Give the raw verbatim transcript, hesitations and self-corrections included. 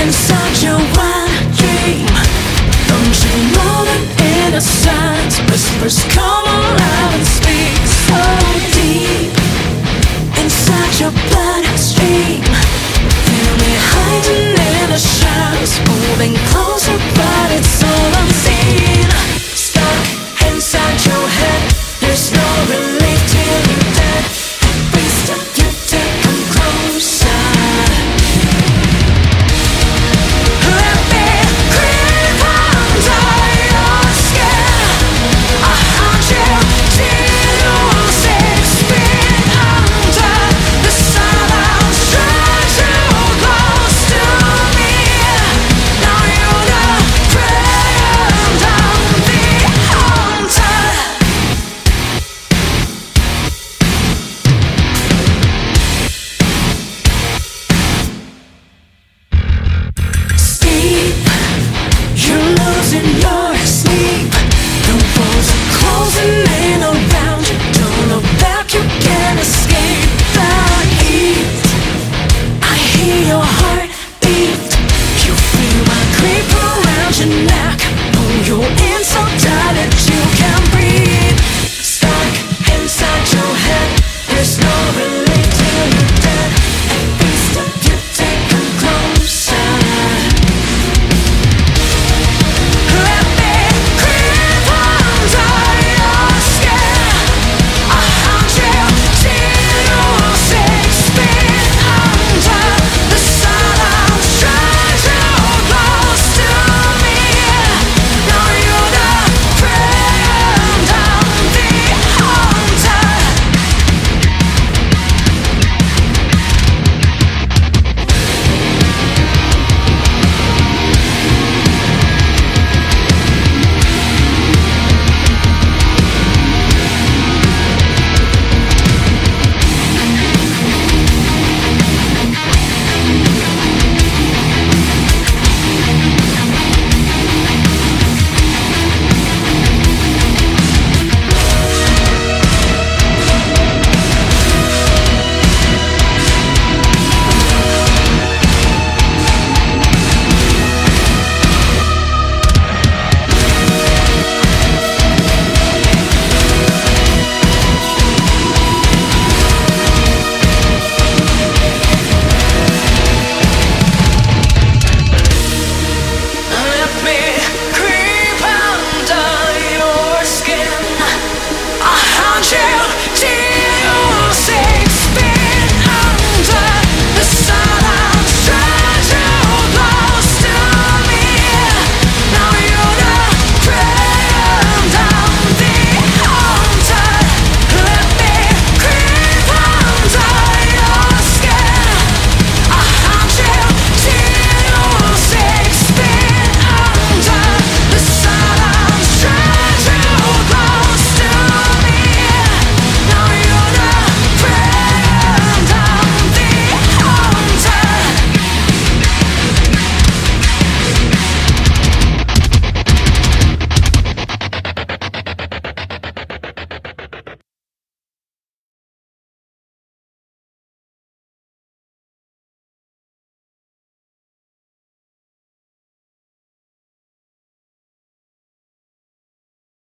inside your wild dream. Don't you know that innocence whispers come alive and speak so deep inside your bloodstream? Feel me hiding in the shadows, moving closer, but it's all unseen. Stuck inside your head, there's no relief till you're dead. Every step you take, come closer. Let me creep under your skin. I hunt you till you're six feet under the silence. Drag you close to me. Now you're the prey and I'm the hunter. Sleep, you're losing your sleep. The walls are closing in around you. Don't look back, you can't escape the heat. I hear your heart beat. You feel my creep around your neck. Pull you in so tight that you can't breathe. Stuck inside your head, there's no relief.